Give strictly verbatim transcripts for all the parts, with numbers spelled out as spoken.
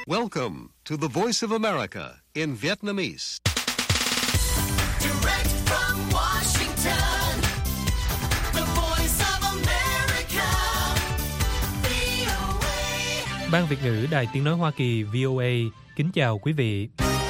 Welcome to the Voice of America in Vietnamese. Direct from Washington, the Voice of America, vê o a. Ban Việt ngữ Đài Tiếng nói Hoa Kỳ vê o a kính chào quý vị.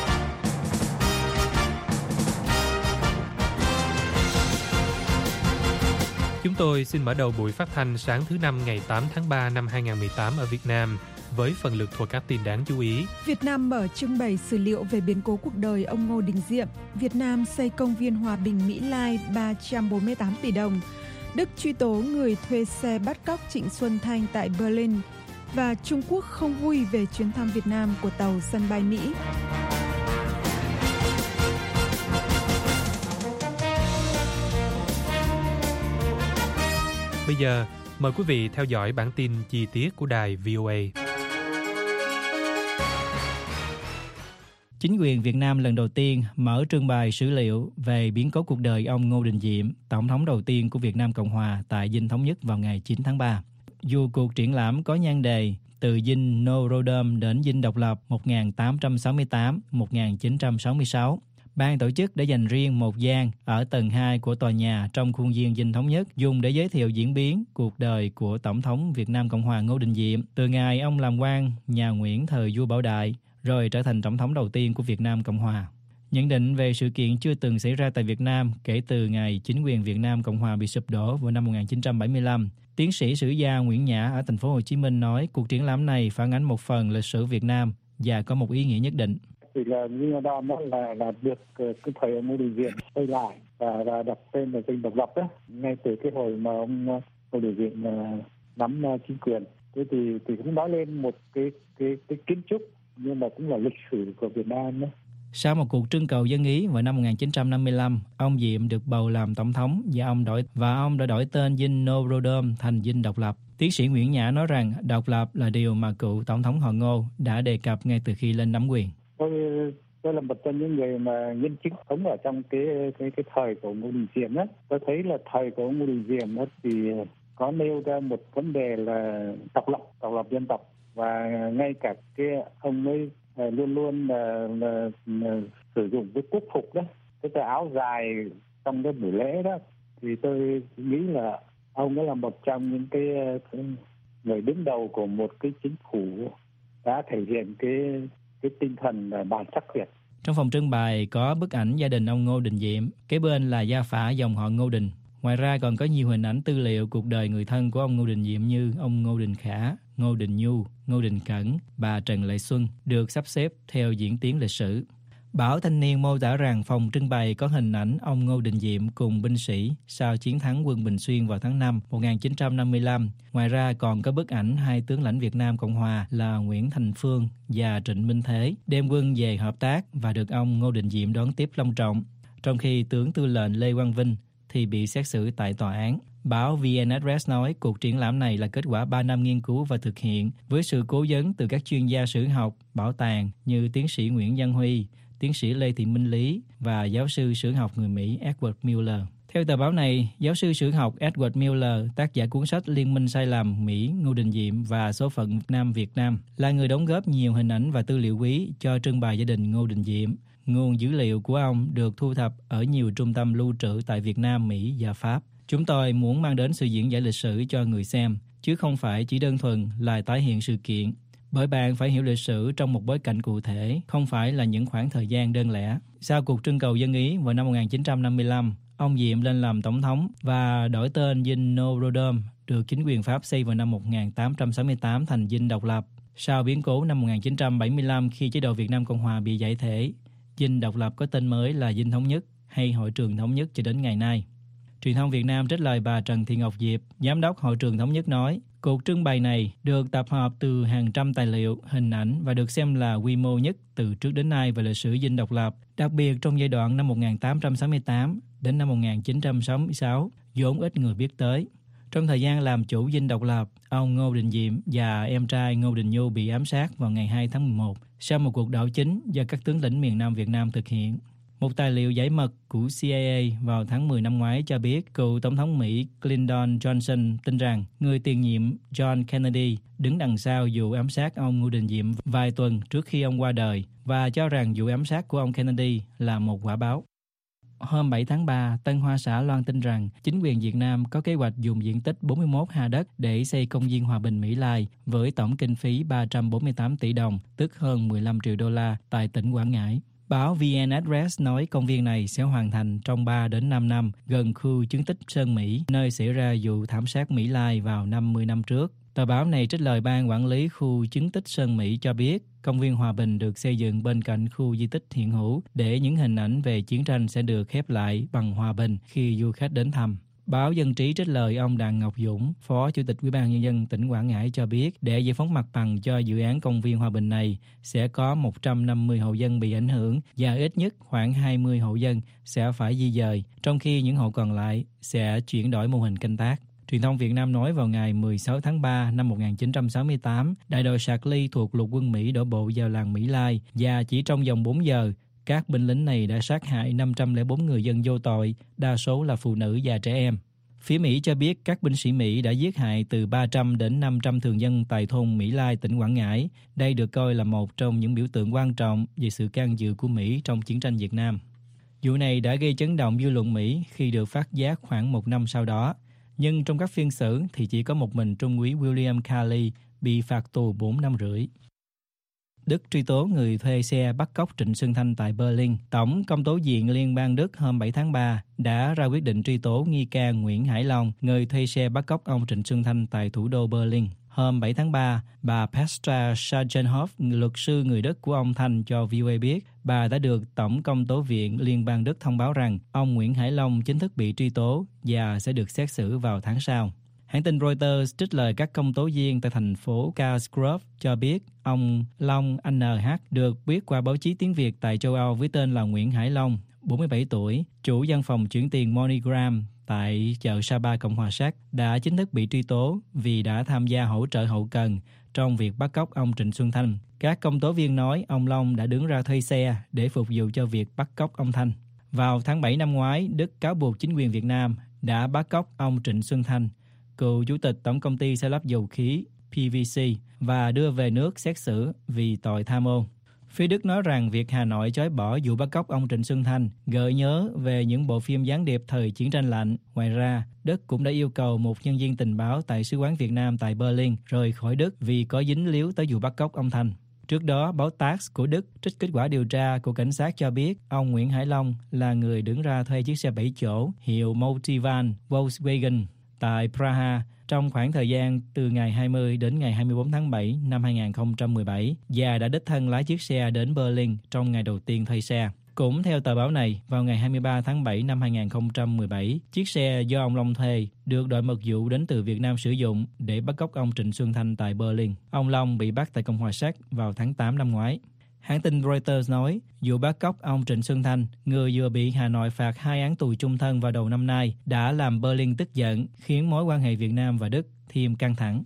Chúng tôi xin mở đầu buổi phát thanh sáng thứ Năm ngày tám tháng ba năm hai nghìn không trăm mười tám ở Việt Nam với phần lược thuộc các tin đáng chú ý. Việt Nam mở trưng bày sử liệu về biến cố cuộc đời ông Ngô Đình Diệm. Việt Nam xây công viên hòa bình Mỹ Lai ba trăm bốn mươi tám tỷ đồng. Đức truy tố người thuê xe bắt cóc Trịnh Xuân Thanh tại Berlin. Và Trung Quốc không vui về chuyến thăm Việt Nam của tàu sân bay Mỹ. Bây giờ, mời quý vị theo dõi bản tin chi tiết của đài vê o a. Chính quyền Việt Nam lần đầu tiên mở trưng bày sử liệu về biến cố cuộc đời ông Ngô Đình Diệm, tổng thống đầu tiên của Việt Nam Cộng Hòa tại Dinh Thống Nhất vào ngày chín tháng ba. Dù cuộc triển lãm có nhan đề từ Dinh Norodom đến Dinh Độc Lập một nghìn tám trăm sáu mươi tám đến một nghìn chín trăm sáu mươi sáu, ban tổ chức đã dành riêng một gian ở tầng hai của tòa nhà trong khuôn viên Dinh Thống Nhất dùng để giới thiệu diễn biến cuộc đời của Tổng thống Việt Nam Cộng Hòa Ngô Đình Diệm từ ngày ông làm quan nhà Nguyễn thời vua Bảo Đại rồi trở thành tổng thống đầu tiên của Việt Nam Cộng Hòa. Nhận định về sự kiện chưa từng xảy ra tại Việt Nam kể từ ngày chính quyền Việt Nam Cộng Hòa bị sụp đổ vào năm một nghìn chín trăm bảy mươi lăm, tiến sĩ sử gia Nguyễn Nhã ở thành phố Hồ Chí Minh nói cuộc triển lãm này phản ánh một phần lịch sử Việt Nam và có một ý nghĩa nhất định. Thì là như đó nó là là được cái thời ông Ngô Đình Diệm xây lại và, và đặt tên là Dinh Độc Lập đó, ngay từ cái hồi mà ông Ngô Đình Diệm nắm chính quyền. Thế thì thì cũng nói lên một cái cái cái kiến trúc nhưng mà cũng là lịch sử của Việt Nam đó. Sau một cuộc trưng cầu dân ý vào năm một nghìn chín trăm năm mươi lăm, ông Diệm được bầu làm tổng thống và ông đổi và ông đã đổi tên Dinh Norodom thành Dinh Độc Lập. Tiến sĩ Nguyễn Nhã nói rằng độc lập là điều mà cựu tổng thống họ Ngô đã đề cập ngay từ khi lên nắm quyền. Tôi tôi là một trong những người mà nhân chứng sống ở trong cái cái cái thời của Ngô Đình Diệm á. Tôi thấy là thời của Ngô Đình Diệm á thì có nêu ra một vấn đề là độc lập, độc lập dân tộc, và ngay cả cái ông ấy luôn luôn là, là, là sử dụng cái quốc phục đó, cái cái áo dài trong cái buổi lễ đó, thì tôi nghĩ là ông ấy là một trong những cái, cái người đứng đầu của một cái chính phủ đã thể hiện cái cái tinh thần bản sắc Việt. Trong phòng trưng bày có bức ảnh gia đình ông Ngô Đình Diệm, kế bên là gia phả dòng họ Ngô Đình. Ngoài ra còn có nhiều hình ảnh tư liệu cuộc đời người thân của ông Ngô Đình Diệm như ông Ngô Đình Khả, Ngô Đình Nhu, Ngô Đình Cẩn, bà Trần Lệ Xuân được sắp xếp theo diễn tiến lịch sử. Báo Thanh niên mô tả rằng phòng trưng bày có hình ảnh ông Ngô Đình Diệm cùng binh sĩ sau chiến thắng quân Bình Xuyên vào tháng năm một nghìn chín trăm năm mươi lăm. Ngoài ra còn có bức ảnh hai tướng lãnh Việt Nam Cộng Hòa là Nguyễn Thành Phương và Trịnh Minh Thế đem quân về hợp tác và được ông Ngô Đình Diệm đón tiếp long trọng, trong khi tướng tư lệnh Lê Quang Vinh thì bị xét xử tại tòa án. Báo vê en Express nói cuộc triển lãm này là kết quả ba năm nghiên cứu và thực hiện với sự cố vấn từ các chuyên gia sử học, bảo tàng như tiến sĩ Nguyễn Văn Huy, tiến sĩ Lê Thị Minh Lý và giáo sư sử học người Mỹ Edward Miller. Theo tờ báo này, giáo sư sử học Edward Miller, tác giả cuốn sách Liên minh sai lầm Mỹ, Ngô Đình Diệm và số phận Nam Việt Nam, là người đóng góp nhiều hình ảnh và tư liệu quý cho trưng bày gia đình Ngô Đình Diệm. Nguồn dữ liệu của ông được thu thập ở nhiều trung tâm lưu trữ tại Việt Nam, Mỹ và Pháp. Chúng tôi muốn mang đến sự diễn giải lịch sử cho người xem, chứ không phải chỉ đơn thuần là tái hiện sự kiện. Bởi bạn phải hiểu lịch sử trong một bối cảnh cụ thể, không phải là những khoảng thời gian đơn lẻ. Sau cuộc trưng cầu dân ý vào năm một nghìn chín trăm năm mươi lăm, ông Diệm lên làm tổng thống và đổi tên Dinh Norodom được chính quyền Pháp xây vào năm một nghìn tám trăm sáu mươi tám thành Dinh Độc Lập. Sau biến cố năm một nghìn chín trăm bảy mươi lăm khi chế độ Việt Nam Cộng Hòa bị giải thể, Dinh Độc Lập có tên mới là Dinh Thống Nhất hay Hội trường Thống Nhất cho đến ngày nay. Truyền thông Việt Nam trích lời bà Trần Thị Ngọc Diệp, Giám đốc Hội trường Thống Nhất nói, cuộc trưng bày này được tập hợp từ hàng trăm tài liệu, hình ảnh và được xem là quy mô nhất từ trước đến nay về lịch sử Dinh Độc Lập, đặc biệt trong giai đoạn năm một nghìn tám trăm sáu mươi tám đến năm một nghìn chín trăm sáu mươi sáu, vốn ít người biết tới. Trong thời gian làm chủ Dinh Độc Lập, ông Ngô Đình Diệm và em trai Ngô Đình Nhu bị ám sát vào ngày hai tháng mười một sau một cuộc đảo chính do các tướng lĩnh miền Nam Việt Nam thực hiện. Một tài liệu giải mật của C I A vào tháng mười năm ngoái cho biết cựu Tổng thống Mỹ Lyndon Johnson tin rằng người tiền nhiệm John Kennedy đứng đằng sau vụ ám sát ông Ngô Đình Diệm vài tuần trước khi ông qua đời và cho rằng vụ ám sát của ông Kennedy là một quả báo. Hôm bảy tháng ba, Tân Hoa Xã loan tin rằng chính quyền Việt Nam có kế hoạch dùng diện tích bốn mươi mốt ha đất để xây công viên Hòa Bình Mỹ Lai với tổng kinh phí ba trăm bốn mươi tám tỷ đồng, tức hơn mười lăm triệu đô la tại tỉnh Quảng Ngãi. Báo vê en Express nói công viên này sẽ hoàn thành trong ba đến năm năm gần khu chứng tích Sơn Mỹ, nơi xảy ra vụ thảm sát Mỹ Lai vào năm mươi năm trước. Tờ báo này trích lời ban quản lý khu chứng tích Sơn Mỹ cho biết công viên Hòa Bình được xây dựng bên cạnh khu di tích hiện hữu để những hình ảnh về chiến tranh sẽ được khép lại bằng hòa bình khi du khách đến thăm. Báo Dân Trí trích lời ông Đặng Ngọc Dũng, Phó Chủ tịch Ủy ban Nhân dân tỉnh Quảng Ngãi cho biết để giải phóng mặt bằng cho dự án công viên Hòa Bình này sẽ có một trăm năm mươi hộ dân bị ảnh hưởng và ít nhất khoảng hai mươi hộ dân sẽ phải di dời, trong khi những hộ còn lại sẽ chuyển đổi mô hình canh tác. Truyền thông Việt Nam nói vào ngày mười sáu tháng ba năm một nghìn chín trăm sáu mươi tám, đại đội Sạc Ly thuộc lục quân Mỹ đổ bộ vào làng Mỹ Lai và chỉ trong vòng bốn giờ, các binh lính này đã sát hại năm trăm lẻ bốn người dân vô tội, đa số là phụ nữ và trẻ em. Phía Mỹ cho biết các binh sĩ Mỹ đã giết hại từ ba trăm đến năm trăm thường dân tại thôn Mỹ Lai, tỉnh Quảng Ngãi. Đây được coi là một trong những biểu tượng quan trọng về sự can dự của Mỹ trong chiến tranh Việt Nam. Vụ này đã gây chấn động dư luận Mỹ khi được phát giác khoảng một năm sau đó. Nhưng trong các phiên xử thì chỉ có một mình Trung úy William Calley bị phạt tù bốn năm rưỡi. Đức truy tố người thuê xe bắt cóc Trịnh Xuân Thanh tại Berlin. Tổng công tố viện Liên bang Đức hôm bảy tháng ba đã ra quyết định truy tố nghi can Nguyễn Hải Long, người thuê xe bắt cóc ông Trịnh Xuân Thanh tại thủ đô Berlin. Hôm bảy tháng ba, bà Petra Sargenhoff, luật sư người Đức của ông Thanh cho vê o a biết, bà đã được Tổng công tố viện Liên bang Đức thông báo rằng ông Nguyễn Hải Long chính thức bị truy tố và sẽ được xét xử vào tháng sau. Hãng tin Reuters trích lời các công tố viên tại thành phố Karlsruhe cho biết ông Long en hát được biết qua báo chí tiếng Việt tại châu Âu với tên là Nguyễn Hải Long, bốn mươi bảy tuổi, chủ văn phòng chuyển tiền MoneyGram tại chợ Sapa, Cộng hòa Séc, đã chính thức bị truy tố vì đã tham gia hỗ trợ hậu cần trong việc bắt cóc ông Trịnh Xuân Thanh. Các công tố viên nói ông Long đã đứng ra thuê xe để phục vụ cho việc bắt cóc ông Thanh. Vào tháng bảy năm ngoái, Đức cáo buộc chính quyền Việt Nam đã bắt cóc ông Trịnh Xuân Thanh, cựu chủ tịch Tổng công ty xây lắp dầu khí pê vê xê, và đưa về nước xét xử vì tội tham ô. Phía Đức nói rằng việc Hà Nội chối bỏ vụ bắt cóc ông Trịnh Xuân Thanh gợi nhớ về những bộ phim gián điệp thời chiến tranh lạnh. Ngoài ra, Đức cũng đã yêu cầu một nhân viên tình báo tại Sứ quán Việt Nam tại Berlin rời khỏi Đức vì có dính líu tới vụ bắt cóc ông Thanh. Trước đó, báo Tass của Đức trích kết quả điều tra của cảnh sát cho biết ông Nguyễn Hải Long là người đứng ra thuê chiếc xe bảy chỗ hiệu Multivan Volkswagen tại Praha trong khoảng thời gian từ ngày hai mươi đến ngày hai mươi bốn tháng bảy năm hai nghìn không trăm mười bảy và đã đích thân lái chiếc xe đến Berlin trong ngày đầu tiên thuê xe. Cũng theo tờ báo này, vào ngày hai mươi ba tháng bảy năm hai nghìn không trăm mười bảy, chiếc xe do ông Long thuê được đội mật vụ đến từ Việt Nam sử dụng để bắt cóc ông Trịnh Xuân Thanh tại Berlin. Ông Long bị bắt tại Cộng hòa Séc vào tháng tám năm ngoái. Hãng tin Reuters nói, vụ bắt cóc ông Trịnh Xuân Thanh, người vừa bị Hà Nội phạt hai án tù chung thân vào đầu năm nay, đã làm Berlin tức giận, khiến mối quan hệ Việt Nam và Đức thêm căng thẳng.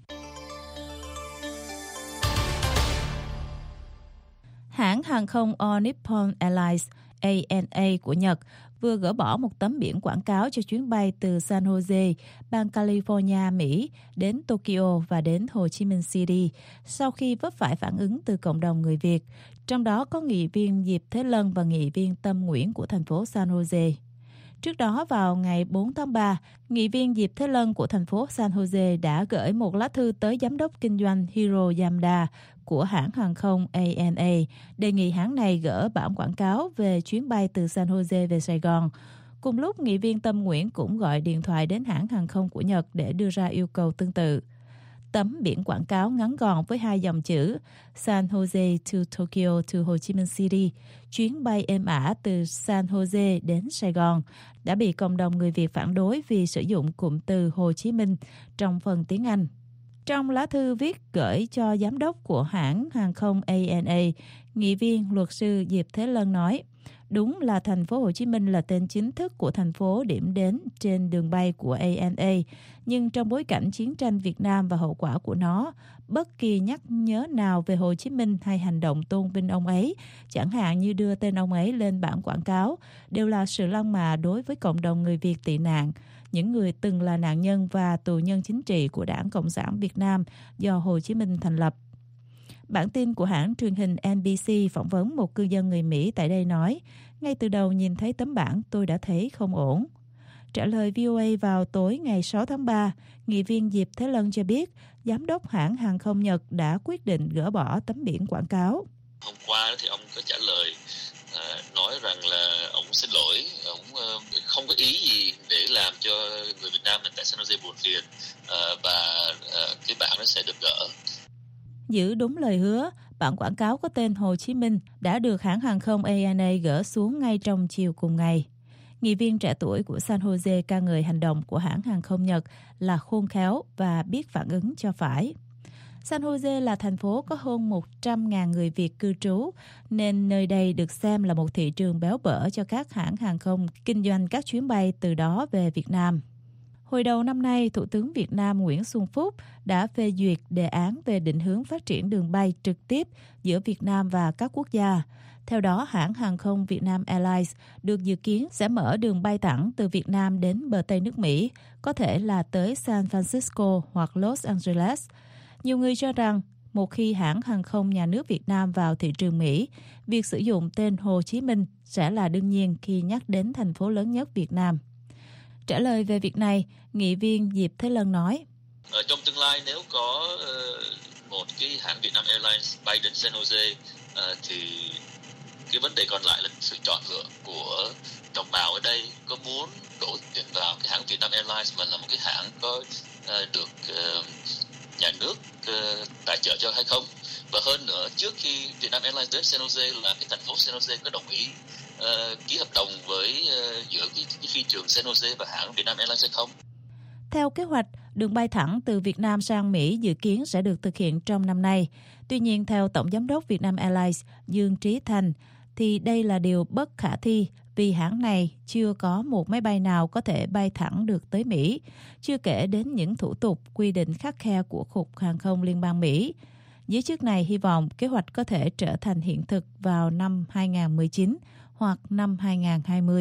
Hãng hàng không All Nippon Airlines A N A của Nhật vừa gỡ bỏ một tấm biển quảng cáo cho chuyến bay từ San Jose, bang California, Mỹ, đến Tokyo và đến Hồ Chí Minh City sau khi vấp phải phản ứng từ cộng đồng người Việt, trong đó có nghị viên Diệp Thế Lân và nghị viên Tâm Nguyễn của thành phố San Jose. Trước đó, vào ngày bốn tháng ba, nghị viên Diệp Thế Lân của thành phố San Jose đã gửi một lá thư tới giám đốc kinh doanh Hiro Yamada của hãng hàng không A N A, đề nghị hãng này gỡ bản quảng cáo về chuyến bay từ San Jose về Sài Gòn. Cùng lúc, nghị viên Tâm Nguyễn cũng gọi điện thoại đến hãng hàng không của Nhật để đưa ra yêu cầu tương tự. Tấm biển quảng cáo ngắn gọn với hai dòng chữ San Jose to Tokyo to Ho Chi Minh City, chuyến bay êm ả từ San Jose đến Sài Gòn, đã bị cộng đồng người Việt phản đối vì sử dụng cụm từ Hồ Chí Minh trong phần tiếng Anh. Trong lá thư viết gửi cho giám đốc của hãng hàng không A N A, nghị viên luật sư Diệp Thế Lân nói, Đúng là thành phố Hồ Chí Minh là tên chính thức của thành phố điểm đến trên đường bay của a en a, nhưng trong bối cảnh chiến tranh Việt Nam và hậu quả của nó, bất kỳ nhắc nhớ nào về Hồ Chí Minh hay hành động tôn vinh ông ấy, chẳng hạn như đưa tên ông ấy lên bảng quảng cáo, đều là sự lăng mạ đối với cộng đồng người Việt tị nạn, những người từng là nạn nhân và tù nhân chính trị của Đảng Cộng sản Việt Nam do Hồ Chí Minh thành lập. Bản tin của hãng truyền hình en bê xê phỏng vấn một cư dân người Mỹ tại đây nói, ngay từ đầu nhìn thấy tấm bảng tôi đã thấy không ổn. Trả lời vê o a vào tối ngày sáu tháng ba, nghị viên Diệp Thế Lân cho biết, giám đốc hãng hàng không Nhật đã quyết định gỡ bỏ tấm biển quảng cáo. Hôm qua thì ông có trả lời à, nói rằng là ông xin lỗi, ông uh, không có ý gì để làm cho người Việt Nam mình tại San Jose buồn phiền uh, và uh, cái bảng nó sẽ được gỡ. Giữ đúng lời hứa, bản quảng cáo có tên Hồ Chí Minh đã được hãng hàng không a en a gỡ xuống ngay trong chiều cùng ngày. Nghị viên trẻ tuổi của San Jose ca ngợi hành động của hãng hàng không Nhật là khôn khéo và biết phản ứng cho phải. San Jose là thành phố có hơn một trăm nghìn người Việt cư trú, nên nơi đây được xem là một thị trường béo bở cho các hãng hàng không kinh doanh các chuyến bay từ đó về Việt Nam. Hồi đầu năm nay, Thủ tướng Việt Nam Nguyễn Xuân Phúc đã phê duyệt đề án về định hướng phát triển đường bay trực tiếp giữa Việt Nam và các quốc gia. Theo đó, hãng hàng không Vietnam Airlines được dự kiến sẽ mở đường bay thẳng từ Việt Nam đến bờ Tây nước Mỹ, có thể là tới San Francisco hoặc Los Angeles. Nhiều người cho rằng, một khi hãng hàng không nhà nước Việt Nam vào thị trường Mỹ, việc sử dụng tên Hồ Chí Minh sẽ là đương nhiên khi nhắc đến thành phố lớn nhất Việt Nam. Trả lời về việc này, nghị viên Diệp Thế Lân nói, Ở trong tương lai nếu có uh, một cái hãng Vietnam Airlines bay đến San Jose uh, thì cái vấn đề còn lại là sự chọn lựa của đồng bào ở đây có muốn đổ tiền vào cái hãng Vietnam Airlines mà là một cái hãng có uh, được uh, nhà nước uh, tài trợ cho hay không. Và hơn nữa, trước khi Vietnam Airlines đến San Jose là cái thành phố San Jose có đồng ý uh, ký hợp đồng với uh, giữa cái, cái phi trường San Jose và hãng Vietnam Airlines hay không. Theo kế hoạch, đường bay thẳng từ Việt Nam sang Mỹ dự kiến sẽ được thực hiện trong năm nay. Tuy nhiên, theo Tổng Giám đốc Vietnam Airlines Dương Trí Thành, thì đây là điều bất khả thi vì hãng này chưa có một máy bay nào có thể bay thẳng được tới Mỹ, chưa kể đến những thủ tục quy định khắt khe của Cục Hàng không Liên bang Mỹ. Giới chức này hy vọng kế hoạch có thể trở thành hiện thực vào năm hai không một chín hoặc năm hai không hai không.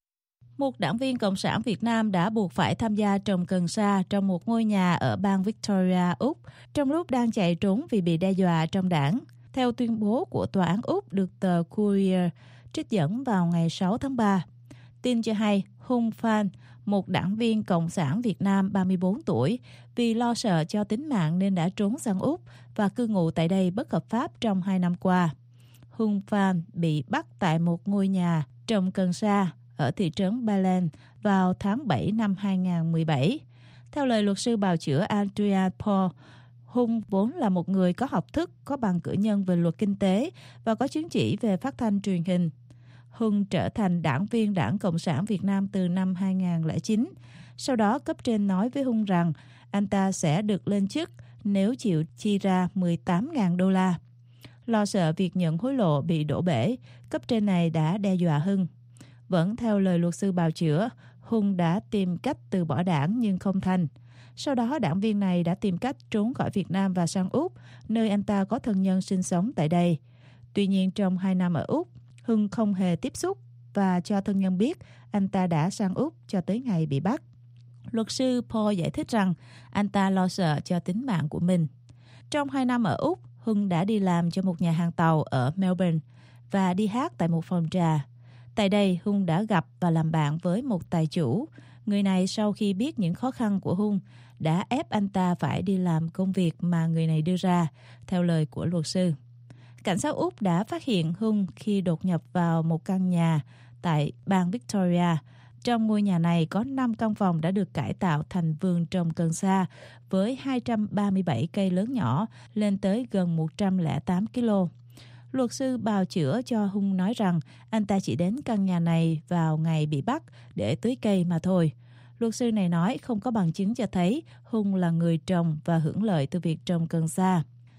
Một đảng viên Cộng sản Việt Nam đã buộc phải tham gia trồng cần sa trong một ngôi nhà ở bang Victoria, Úc, trong lúc đang chạy trốn vì bị đe dọa trong đảng. Theo tuyên bố của Tòa án Úc được tờ Courier trích dẫn vào ngày sáu tháng ba. Tin cho hay, Hung Phan, một đảng viên Cộng sản Việt Nam ba mươi bốn tuổi, vì lo sợ cho tính mạng nên đã trốn sang Úc và cư ngụ tại đây bất hợp pháp trong hai năm qua. Hung Phan bị bắt tại một ngôi nhà trồng cần sa ở thị trấn Balen vào tháng bảy năm hai không một bảy. Theo lời luật sư bào chữa Adrian Paul, Hung vốn là một người có học thức, có bằng cử nhân về luật kinh tế và có chứng chỉ về phát thanh truyền hình. Hung trở thành đảng viên Đảng Cộng sản Việt Nam từ năm hai không không chín. Sau đó, cấp trên nói với Hung rằng anh ta sẽ được lên chức nếu chịu chi ra mười tám nghìn đô la. Lo sợ việc nhận hối lộ bị đổ bể, cấp trên này đã đe dọa Hung. Vẫn theo lời luật sư bào chữa, Hung đã tìm cách từ bỏ đảng nhưng không thành. Sau đó, đảng viên này đã tìm cách trốn khỏi Việt Nam và sang Úc, nơi anh ta có thân nhân sinh sống tại đây. Tuy nhiên, trong hai năm ở Úc, Hung không hề tiếp xúc và cho thân nhân biết anh ta đã sang Úc cho tới ngày bị bắt. Luật sư Paul giải thích rằng anh ta lo sợ cho tính mạng của mình. Trong hai năm ở Úc, Hung đã đi làm cho một nhà hàng tàu ở Melbourne và đi hát tại một phòng trà. Tại đây, Hung đã gặp và làm bạn với một tài chủ. Người này sau khi biết những khó khăn của Hung đã ép anh ta phải đi làm công việc mà người này đưa ra, theo lời của luật sư. Cảnh sát Úc đã phát hiện Hung khi đột nhập vào một căn nhà tại bang Victoria. Trong ngôi nhà này có năm căn phòng đã được cải tạo thành vườn trồng cần sa với hai trăm ba mươi bảy cây lớn nhỏ lên tới gần một trăm lẻ tám ki lô. Luật sư bào chữa cho Hung nói rằng anh ta chỉ đến căn nhà này vào ngày bị bắt để tưới cây mà thôi. Luật sư này nói không có bằng chứng cho thấy Hung là người trồng và hưởng lợi từ việc trồng cần sa.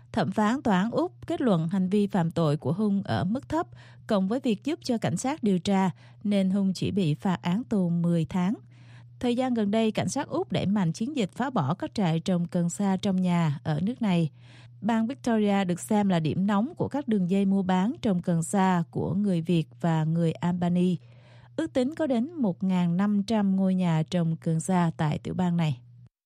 Thẩm phán tòa án Úc kết luận hành vi phạm tội của Hung ở mức thấp, cộng với việc giúp cho cảnh sát điều tra, nên Hung chỉ bị phạt án tù mười tháng. Thời gian gần đây, cảnh sát Úc đẩy mạnh chiến dịch phá bỏ các trại trồng cần sa trong nhà ở nước này. Bang Victoria được xem là điểm nóng của các đường dây mua bán trồng cần sa của người Việt và người Albany. Ước tính có đến một nghìn năm trăm ngôi nhà trồng cần sa tại tiểu bang này.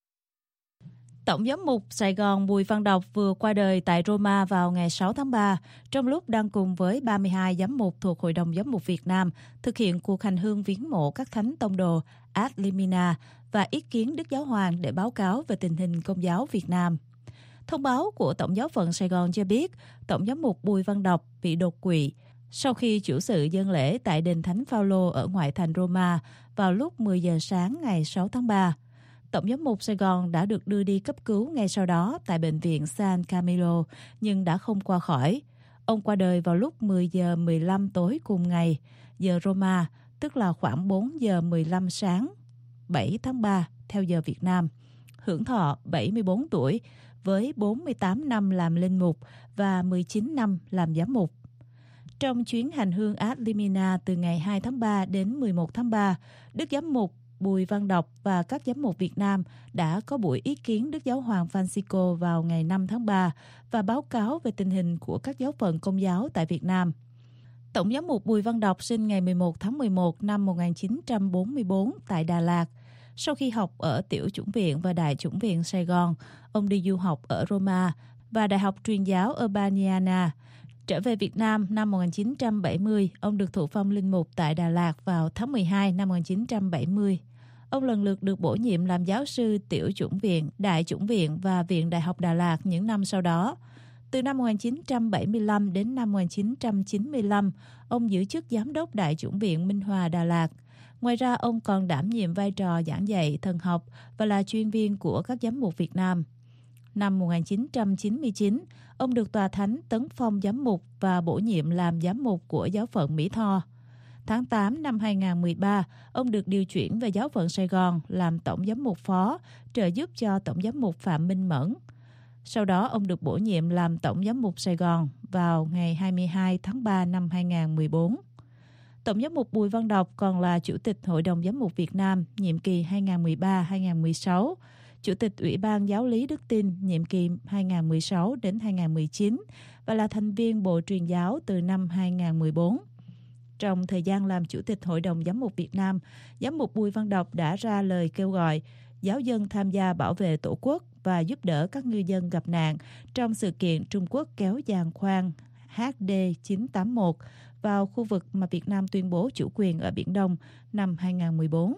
Tổng giám mục Sài Gòn Bùi Văn Đọc vừa qua đời tại Roma vào ngày sáu tháng ba, trong lúc đang cùng với ba mươi hai giám mục thuộc Hội đồng Giám mục Việt Nam thực hiện cuộc hành hương viếng mộ các thánh tông đồ Ad Limina và ý kiến Đức Giáo Hoàng để báo cáo về tình hình Công giáo Việt Nam. Thông báo của Tổng giáo phận Sài Gòn cho biết, Tổng giám mục Bùi Văn Đọc bị đột quỵ sau khi chủ sự dâng lễ tại đền Thánh Phaolô ở ngoại thành Roma vào lúc mười giờ sáng ngày sáu tháng ba. Tổng giám mục Sài Gòn đã được đưa đi cấp cứu ngay sau đó tại bệnh viện San Camilo nhưng đã không qua khỏi. Ông qua đời vào lúc mười giờ mười lăm tối cùng ngày, giờ Roma, tức là khoảng bốn giờ mười lăm sáng, bảy tháng ba theo giờ Việt Nam. Hưởng thọ bảy mươi bốn tuổi với bốn mươi tám năm làm linh mục và mười chín năm làm giám mục. Trong chuyến hành hương Ad Limina từ ngày hai tháng ba đến mười một tháng ba, Đức Giám mục Bùi Văn Đọc và các giám mục Việt Nam đã có buổi ý kiến Đức Giáo Hoàng Francisco vào ngày năm tháng ba và báo cáo về tình hình của các giáo phận Công giáo tại Việt Nam. Tổng giám mục Bùi Văn Đọc sinh ngày mười một tháng mười một năm một nghìn chín trăm bốn mươi tư tại Đà Lạt. Sau khi học ở Tiểu chủng viện và Đại chủng viện Sài Gòn, ông đi du học ở Roma và Đại học Truyền giáo Urbaniana. Trở về Việt Nam năm một nghìn chín trăm bảy mươi, ông được thụ phong linh mục tại Đà Lạt vào tháng mười hai năm một nghìn chín trăm bảy mươi. Ông lần lượt được bổ nhiệm làm giáo sư Tiểu chủng viện, Đại chủng viện và Viện Đại học Đà Lạt những năm sau đó. Từ năm một nghìn chín trăm bảy mươi lăm đến năm một nghìn chín trăm chín mươi lăm, ông giữ chức Giám đốc Đại chủng viện Minh Hòa Đà Lạt. Ngoài ra, ông còn đảm nhiệm vai trò giảng dạy thần học và là chuyên viên của các giám mục Việt Nam. Năm một nghìn chín trăm chín mươi chín, ông được Tòa Thánh tấn phong giám mục và bổ nhiệm làm giám mục của giáo phận Mỹ Tho. Tháng tám năm hai nghìn không trăm mười ba, ông được điều chuyển về giáo phận Sài Gòn làm tổng giám mục phó, trợ giúp cho tổng giám mục Phạm Minh Mẫn. Sau đó, ông được bổ nhiệm làm tổng giám mục Sài Gòn vào ngày hai mươi hai tháng ba năm hai nghìn không trăm mười bốn. Tổng giám mục Bùi Văn Đọc còn là Chủ tịch Hội đồng Giám mục Việt Nam nhiệm kỳ hai nghìn không trăm mười ba đến hai nghìn không trăm mười sáu, Chủ tịch Ủy ban Giáo lý Đức tin nhiệm kỳ hai nghìn không trăm mười sáu đến hai nghìn không trăm mười chín và là thành viên Bộ Truyền giáo từ năm hai nghìn không trăm mười bốn. Trong thời gian làm Chủ tịch Hội đồng Giám mục Việt Nam, Giám mục Bùi Văn Đọc đã ra lời kêu gọi giáo dân tham gia bảo vệ Tổ quốc và giúp đỡ các ngư dân gặp nạn trong sự kiện Trung Quốc kéo giàn khoan H D chín tám mốt vào khu vực mà Việt Nam tuyên bố chủ quyền ở Biển Đông năm hai nghìn không trăm mười bốn.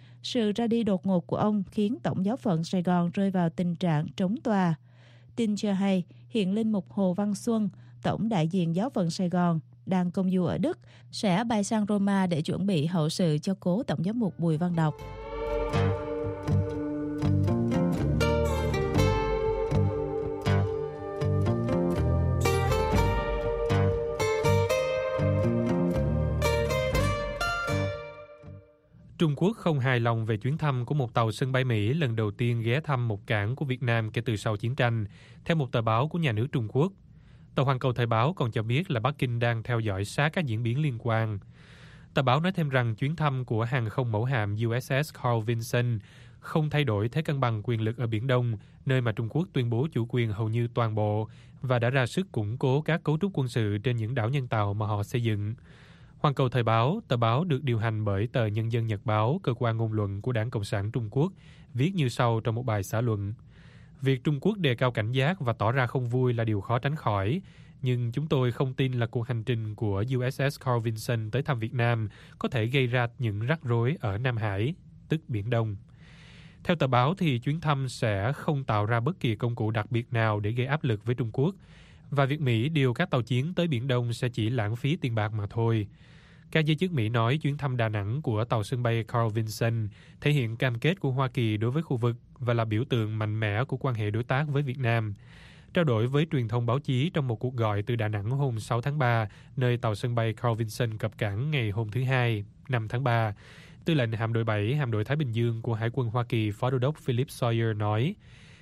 Sự ra đi đột ngột của ông khiến Tổng giáo phận Sài Gòn rơi vào tình trạng trống tòa. Tin cho hay, hiện linh mục Hồ Văn Xuân, Tổng đại diện giáo phận Sài Gòn, đang công du ở Đức, sẽ bay sang Roma để chuẩn bị hậu sự cho cố Tổng giám mục Bùi Văn Đọc. Trung Quốc không hài lòng về chuyến thăm của một tàu sân bay Mỹ lần đầu tiên ghé thăm một cảng của Việt Nam kể từ sau chiến tranh, theo một tờ báo của nhà nước Trung Quốc. Tờ Hoàn Cầu Thời báo còn cho biết là Bắc Kinh đang theo dõi sát các diễn biến liên quan. Tờ báo nói thêm rằng chuyến thăm của hàng không mẫu hạm U S S Carl Vinson không thay đổi thế cân bằng quyền lực ở Biển Đông, nơi mà Trung Quốc tuyên bố chủ quyền hầu như toàn bộ và đã ra sức củng cố các cấu trúc quân sự trên những đảo nhân tạo mà họ xây dựng. Hoàn Cầu Thời báo, tờ báo được điều hành bởi tờ Nhân dân Nhật báo, cơ quan ngôn luận của Đảng Cộng sản Trung Quốc, viết như sau trong một bài xã luận. Việc Trung Quốc đề cao cảnh giác và tỏ ra không vui là điều khó tránh khỏi, nhưng chúng tôi không tin là cuộc hành trình của U S S Carl Vinson tới thăm Việt Nam có thể gây ra những rắc rối ở Nam Hải, tức Biển Đông. Theo tờ báo thì chuyến thăm sẽ không tạo ra bất kỳ công cụ đặc biệt nào để gây áp lực với Trung Quốc, và việc Mỹ điều các tàu chiến tới Biển Đông sẽ chỉ lãng phí tiền bạc mà thôi. Các giới chức Mỹ nói chuyến thăm Đà Nẵng của tàu sân bay Carl Vinson thể hiện cam kết của Hoa Kỳ đối với khu vực và là biểu tượng mạnh mẽ của quan hệ đối tác với Việt Nam. Trao đổi với truyền thông báo chí trong một cuộc gọi từ Đà Nẵng hôm sáu tháng ba, nơi tàu sân bay Carl Vinson cập cảng ngày hôm thứ Hai, năm tháng ba, Tư lệnh hạm đội bảy, hạm đội Thái Bình Dương của Hải quân Hoa Kỳ, Phó Đô đốc Philip Sawyer nói,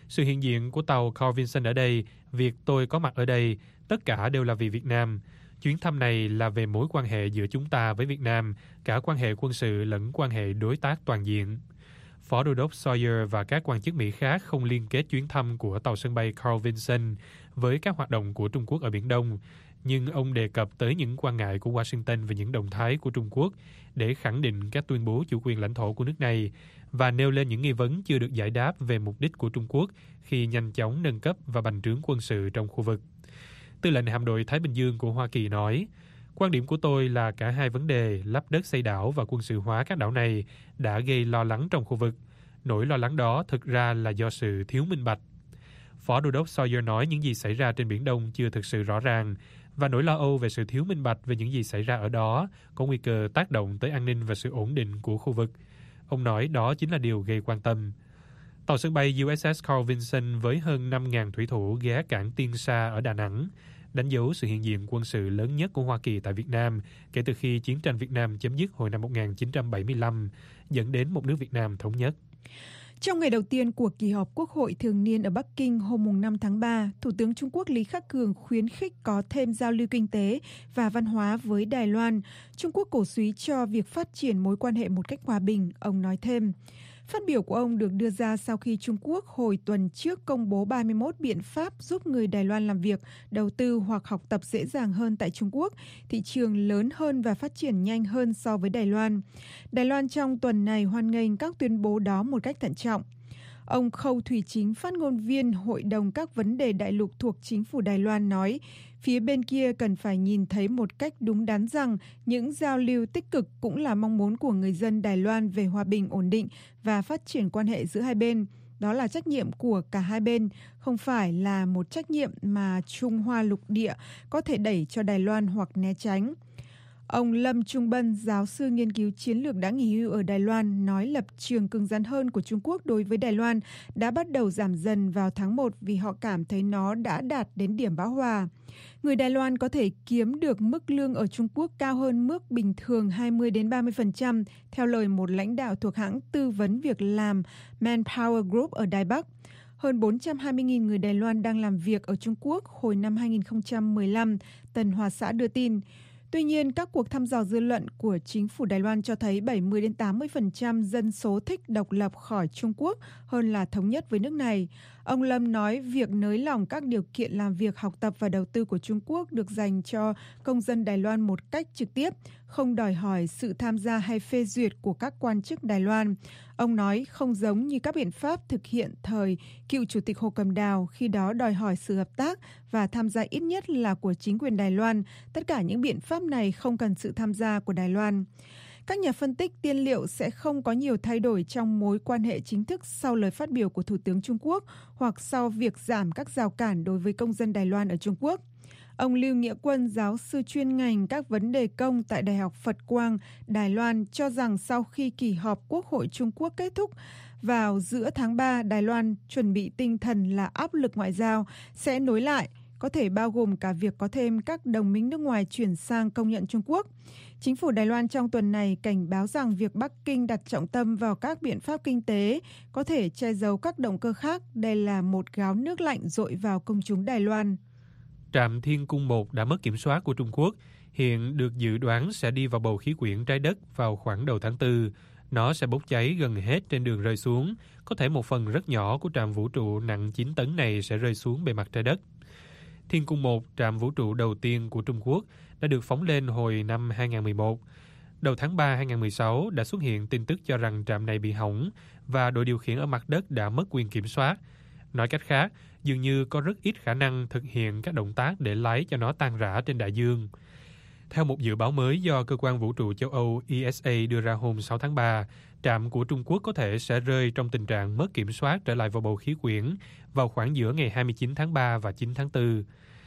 Sự hiện diện của tàu Carl Vinson ở đây, việc tôi có mặt ở đây, tất cả đều là vì Việt Nam. Chuyến thăm này là về mối quan hệ giữa chúng ta với Việt Nam, cả quan hệ quân sự lẫn quan hệ đối tác toàn diện. Phó Đô đốc Sawyer và các quan chức Mỹ khác không liên kết chuyến thăm của tàu sân bay Carl Vinson với các hoạt động của Trung Quốc ở Biển Đông, nhưng ông đề cập tới những quan ngại của Washington về những động thái của Trung Quốc để khẳng định các tuyên bố chủ quyền lãnh thổ của nước này và nêu lên những nghi vấn chưa được giải đáp về mục đích của Trung Quốc khi nhanh chóng nâng cấp và bành trướng quân sự trong khu vực. Tư lệnh hạm đội Thái Bình Dương của Hoa Kỳ nói, quan điểm của tôi là cả hai vấn đề lấp đất xây đảo và quân sự hóa các đảo này đã gây lo lắng trong khu vực. Nỗi lo lắng đó thực ra là do sự thiếu minh bạch. Phó Đô đốc Sawyer nói những gì xảy ra trên Biển Đông chưa thực sự rõ ràng và nỗi lo âu về sự thiếu minh bạch về những gì xảy ra ở đó có nguy cơ tác động tới an ninh và sự ổn định của khu vực. Ông nói đó chính là điều gây quan tâm. Tàu sân bay u ét ét Carl Vinson với hơn năm nghìn thủy thủ ghé cảng Tiên Sa ở Đà Nẵng, đánh dấu sự hiện diện quân sự lớn nhất của Hoa Kỳ tại Việt Nam kể từ khi chiến tranh Việt Nam chấm dứt hồi năm một nghìn chín trăm bảy mươi lăm, dẫn đến một nước Việt Nam thống nhất. Trong ngày đầu tiên của kỳ họp Quốc hội thường niên ở Bắc Kinh hôm năm tháng ba, Thủ tướng Trung Quốc Lý Khắc Cường khuyến khích có thêm giao lưu kinh tế và văn hóa với Đài Loan. Trung Quốc cổ súy cho việc phát triển mối quan hệ một cách hòa bình, ông nói thêm. Phát biểu của ông được đưa ra sau khi Trung Quốc hồi tuần trước công bố ba mươi mốt biện pháp giúp người Đài Loan làm việc, đầu tư hoặc học tập dễ dàng hơn tại Trung Quốc, thị trường lớn hơn và phát triển nhanh hơn so với Đài Loan. Đài Loan trong tuần này hoan nghênh các tuyên bố đó một cách thận trọng. Ông Khâu Thủy Chính, phát ngôn viên Hội đồng các vấn đề đại lục thuộc chính phủ Đài Loan nói, phía bên kia cần phải nhìn thấy một cách đúng đắn rằng những giao lưu tích cực cũng là mong muốn của người dân Đài Loan về hòa bình ổn định và phát triển quan hệ giữa hai bên. Đó là trách nhiệm của cả hai bên, không phải là một trách nhiệm mà Trung Hoa lục địa có thể đẩy cho Đài Loan hoặc né tránh. Ông Lâm Trung Bân, giáo sư nghiên cứu chiến lược đã nghỉ hưu ở Đài Loan, nói lập trường cứng rắn hơn của Trung Quốc đối với Đài Loan đã bắt đầu giảm dần vào tháng một vì họ cảm thấy nó đã đạt đến điểm bão hòa. Người Đài Loan có thể kiếm được mức lương ở Trung Quốc cao hơn mức bình thường hai mươi đến ba mươi phần trăm, theo lời một lãnh đạo thuộc hãng tư vấn việc làm Manpower Group ở Đài Bắc. Hơn bốn trăm hai mươi nghìn người Đài Loan đang làm việc ở Trung Quốc hồi năm hai nghìn không trăm mười lăm, Tân Hoa Xã đưa tin. Tuy nhiên, các cuộc thăm dò dư luận của chính phủ Đài Loan cho thấy bảy mươi đến tám mươi phần trăm dân số thích độc lập khỏi Trung Quốc hơn là thống nhất với nước này. Ông Lâm nói việc nới lỏng các điều kiện làm việc, học tập và đầu tư của Trung Quốc được dành cho công dân Đài Loan một cách trực tiếp, không đòi hỏi sự tham gia hay phê duyệt của các quan chức Đài Loan. Ông nói không giống như các biện pháp thực hiện thời cựu Chủ tịch Hồ Cẩm Đào, khi đó đòi hỏi sự hợp tác và tham gia ít nhất là của chính quyền Đài Loan. Tất cả những biện pháp này không cần sự tham gia của Đài Loan. Các nhà phân tích tiên liệu sẽ không có nhiều thay đổi trong mối quan hệ chính thức sau lời phát biểu của Thủ tướng Trung Quốc hoặc sau việc giảm các rào cản đối với công dân Đài Loan ở Trung Quốc. Ông Lưu Nghĩa Quân, giáo sư chuyên ngành các vấn đề công tại Đại học Phật Quang, Đài Loan, cho rằng sau khi kỳ họp Quốc hội Trung Quốc kết thúc vào giữa tháng ba, Đài Loan chuẩn bị tinh thần là áp lực ngoại giao sẽ nối lại, có thể bao gồm cả việc có thêm các đồng minh nước ngoài chuyển sang công nhận Trung Quốc. Chính phủ Đài Loan trong tuần này cảnh báo rằng việc Bắc Kinh đặt trọng tâm vào các biện pháp kinh tế có thể che giấu các động cơ khác. Đây là một gáo nước lạnh dội vào công chúng Đài Loan. Trạm Thiên Cung một đã mất kiểm soát của Trung Quốc, hiện được dự đoán sẽ đi vào bầu khí quyển trái đất vào khoảng đầu tháng tư. Nó sẽ bốc cháy gần hết trên đường rơi xuống. Có thể một phần rất nhỏ của trạm vũ trụ nặng chín tấn này sẽ rơi xuống bề mặt trái đất. Thiên Cung một, trạm vũ trụ đầu tiên của Trung Quốc, đã được phóng lên hồi năm hai nghìn không trăm mười một. Đầu tháng ba hai nghìn không trăm mười sáu đã xuất hiện tin tức cho rằng trạm này bị hỏng và đội điều khiển ở mặt đất đã mất quyền kiểm soát. Nói cách khác, dường như có rất ít khả năng thực hiện các động tác để lái cho nó tan rã trên đại dương. Theo một dự báo mới do Cơ quan Vũ trụ châu Âu E S A đưa ra hôm sáu tháng ba, trạm của Trung Quốc có thể sẽ rơi trong tình trạng mất kiểm soát trở lại vào bầu khí quyển vào khoảng giữa ngày hai mươi chín tháng ba và chín tháng tư.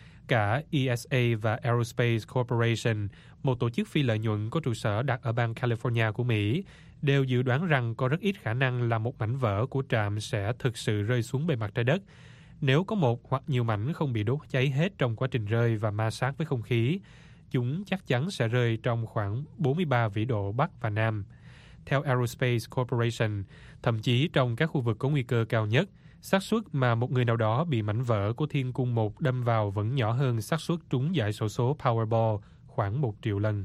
Cả E S A và Aerospace Corporation, một tổ chức phi lợi nhuận có trụ sở đặt ở bang California của Mỹ, đều dự đoán rằng có rất ít khả năng là một mảnh vỡ của trạm sẽ thực sự rơi xuống bề mặt trái đất. Nếu có một hoặc nhiều mảnh không bị đốt cháy hết trong quá trình rơi và ma sát với không khí, chúng chắc chắn sẽ rơi trong khoảng bốn mươi ba vĩ độ Bắc và Nam. Theo Aerospace Corporation, thậm chí trong các khu vực có nguy cơ cao nhất, xác suất mà một người nào đó bị mảnh vỡ của thiên cung một đâm vào vẫn nhỏ hơn xác suất trúng giải xổ số Powerball khoảng một triệu lần.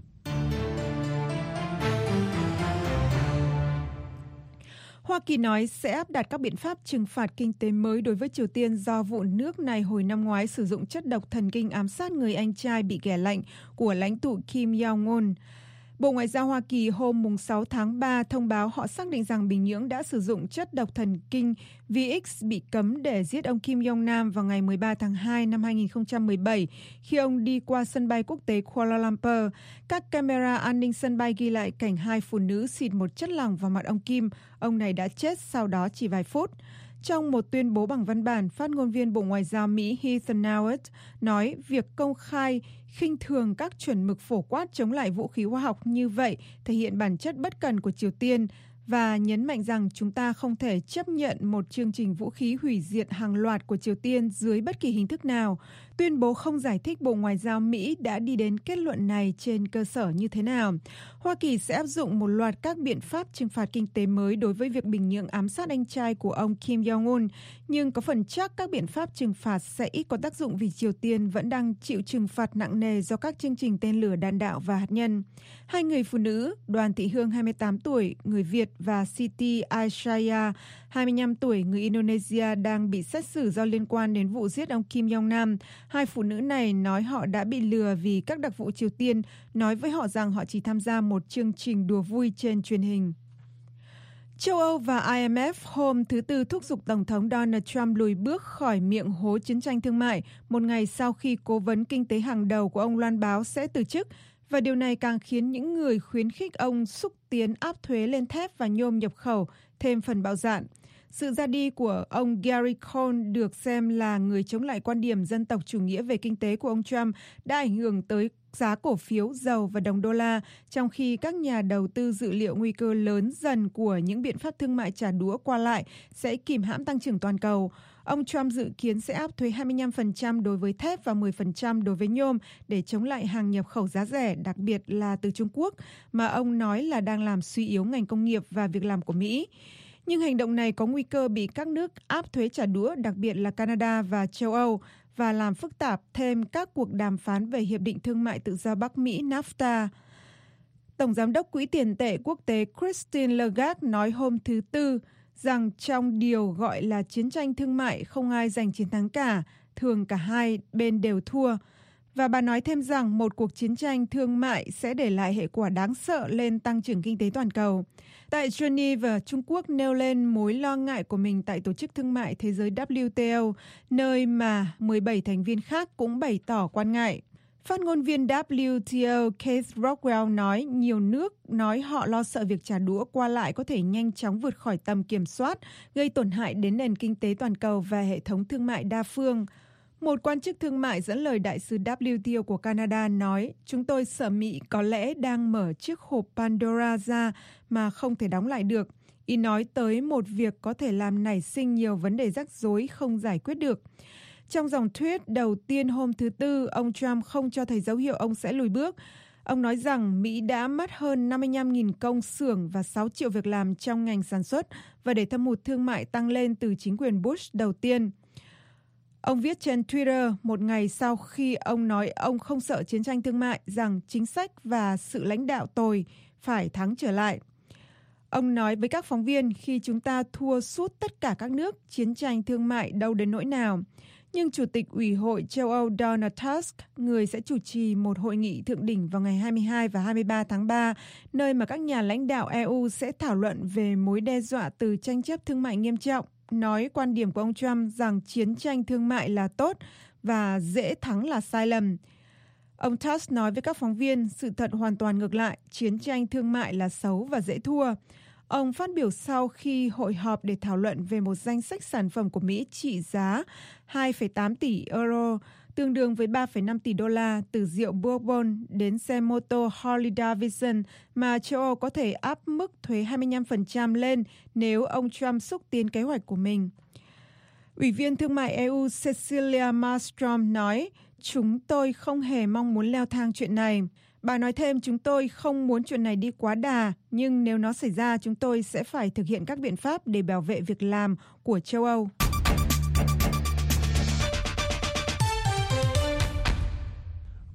Hoa Kỳ nói sẽ áp đặt các biện pháp trừng phạt kinh tế mới đối với Triều Tiên do vụ nước này hồi năm ngoái sử dụng chất độc thần kinh ám sát người anh trai bị ghẻ lạnh của lãnh tụ Kim Jong-un. Bộ Ngoại giao Hoa Kỳ hôm sáu tháng ba thông báo họ xác định rằng Bình Nhưỡng đã sử dụng chất độc thần kinh V X bị cấm để giết ông Kim Jong Nam vào ngày mười ba tháng hai năm hai nghìn không trăm mười bảy khi ông đi qua sân bay quốc tế Kuala Lumpur. Các camera an ninh sân bay ghi lại cảnh hai phụ nữ xịt một chất lỏng vào mặt ông Kim. Ông này đã chết sau đó chỉ vài phút. Trong một tuyên bố bằng văn bản, phát ngôn viên Bộ Ngoại giao Mỹ Heather Nauert nói việc công khai khinh thường các chuẩn mực phổ quát chống lại vũ khí hóa học như vậy thể hiện bản chất bất cần của Triều Tiên và nhấn mạnh rằng chúng ta không thể chấp nhận một chương trình vũ khí hủy diệt hàng loạt của Triều Tiên dưới bất kỳ hình thức nào. Tuyên bố không giải thích Bộ Ngoại giao Mỹ đã đi đến kết luận này trên cơ sở như thế nào. Hoa Kỳ sẽ áp dụng một loạt các biện pháp trừng phạt kinh tế mới đối với việc Bình Nhưỡng ám sát anh trai của ông Kim Jong-un, nhưng có phần chắc các biện pháp trừng phạt sẽ ít có tác dụng vì Triều Tiên vẫn đang chịu trừng phạt nặng nề do các chương trình tên lửa đạn đạo và hạt nhân. Hai người phụ nữ, Đoàn Thị Hương hai mươi tám tuổi, người Việt và Siti Aisyah hai mươi lăm tuổi, người Indonesia đang bị xét xử do liên quan đến vụ giết ông Kim Jong Nam. Hai phụ nữ này nói họ đã bị lừa vì các đặc vụ Triều Tiên nói với họ rằng họ chỉ tham gia một chương trình đùa vui trên truyền hình. Châu Âu và I M F hôm thứ Tư thúc giục Tổng thống Donald Trump lùi bước khỏi miệng hố chiến tranh thương mại, một ngày sau khi cố vấn kinh tế hàng đầu của ông loan báo sẽ từ chức, và điều này càng khiến những người khuyến khích ông xúc tiến áp thuế lên thép và nhôm nhập khẩu thêm phần bạo dạn. Sự ra đi của ông Gary Cohn được xem là người chống lại quan điểm dân tộc chủ nghĩa về kinh tế của ông Trump đã ảnh hưởng tới giá cổ phiếu, dầu và đồng đô la, trong khi các nhà đầu tư dự liệu nguy cơ lớn dần của những biện pháp thương mại trả đũa qua lại sẽ kìm hãm tăng trưởng toàn cầu. Ông Trump dự kiến sẽ áp thuế hai mươi lăm phần trăm đối với thép và mười phần trăm đối với nhôm để chống lại hàng nhập khẩu giá rẻ, đặc biệt là từ Trung Quốc, mà ông nói là đang làm suy yếu ngành công nghiệp và việc làm của Mỹ. Nhưng hành động này có nguy cơ bị các nước áp thuế trả đũa, đặc biệt là Canada và châu Âu, và làm phức tạp thêm các cuộc đàm phán về Hiệp định Thương mại Tự do Bắc Mỹ NAFTA. Tổng Giám đốc Quỹ tiền tệ quốc tế Christine Lagarde nói hôm thứ Tư rằng trong điều gọi là chiến tranh thương mại không ai giành chiến thắng cả, thường cả hai bên đều thua. Và bà nói thêm rằng một cuộc chiến tranh thương mại sẽ để lại hệ quả đáng sợ lên tăng trưởng kinh tế toàn cầu. Tại Geneva, Trung Quốc nêu lên mối lo ngại của mình tại Tổ chức Thương mại Thế giới W T O, nơi mà mười bảy thành viên khác cũng bày tỏ quan ngại. Phát ngôn viên W T O Keith Rockwell nói nhiều nước nói họ lo sợ việc trả đũa qua lại có thể nhanh chóng vượt khỏi tầm kiểm soát, gây tổn hại đến nền kinh tế toàn cầu và hệ thống thương mại đa phương. Một quan chức thương mại dẫn lời đại sứ W T O của Canada nói, chúng tôi sợ Mỹ có lẽ đang mở chiếc hộp Pandora ra mà không thể đóng lại được. Ý nói tới một việc có thể làm nảy sinh nhiều vấn đề rắc rối không giải quyết được. Trong dòng tweet đầu tiên hôm thứ Tư, ông Trump không cho thấy dấu hiệu ông sẽ lùi bước. Ông nói rằng Mỹ đã mất hơn năm mươi lăm nghìn công xưởng và sáu triệu việc làm trong ngành sản xuất và để thâm hụt thương mại tăng lên từ chính quyền Bush đầu tiên. Ông viết trên Twitter một ngày sau khi ông nói ông không sợ chiến tranh thương mại, rằng chính sách và sự lãnh đạo tồi phải thắng trở lại. Ông nói với các phóng viên, khi chúng ta thua sút tất cả các nước, chiến tranh thương mại đâu đến nỗi nào. Nhưng Chủ tịch Ủy hội châu Âu Donald Tusk, người sẽ chủ trì một hội nghị thượng đỉnh vào ngày hai mươi hai và hai mươi ba tháng ba, nơi mà các nhà lãnh đạo E U sẽ thảo luận về mối đe dọa từ tranh chấp thương mại nghiêm trọng, nói quan điểm của ông Trump rằng chiến tranh thương mại là tốt và dễ thắng là sai lầm. Ông Tusk nói với các phóng viên, sự thật hoàn toàn ngược lại, chiến tranh thương mại là xấu và dễ thua. Ông phát biểu sau khi hội họp để thảo luận về một danh sách sản phẩm của Mỹ trị giá hai phẩy tám tỷ euro, tương đương với ba phẩy năm tỷ đô la, từ rượu Bourbon đến xe mô tô Harley Davidson mà châu Âu có thể áp mức thuế hai mươi lăm phần trăm lên nếu ông Trump xúc tiến kế hoạch của mình. Ủy viên Thương mại E U Cecilia Malmström nói, chúng tôi không hề mong muốn leo thang chuyện này. Bà nói thêm, chúng tôi không muốn chuyện này đi quá đà, nhưng nếu nó xảy ra, chúng tôi sẽ phải thực hiện các biện pháp để bảo vệ việc làm của châu Âu.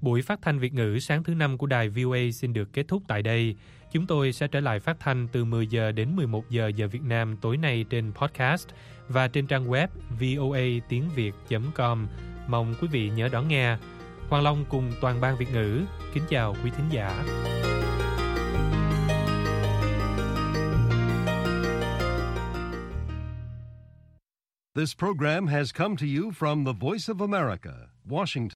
Buổi phát thanh Việt ngữ sáng thứ năm của đài vê o a xin được kết thúc tại đây. Chúng tôi sẽ trở lại phát thanh từ mười giờ đến mười một giờ giờ Việt Nam tối nay trên podcast và trên trang web voa tiếng việt chấm com. Mong quý vị nhớ đón nghe. Hoàng Long cùng toàn ban Việt ngữ kính chào quý thính giả. This program has come to you from the Voice of America, Washington.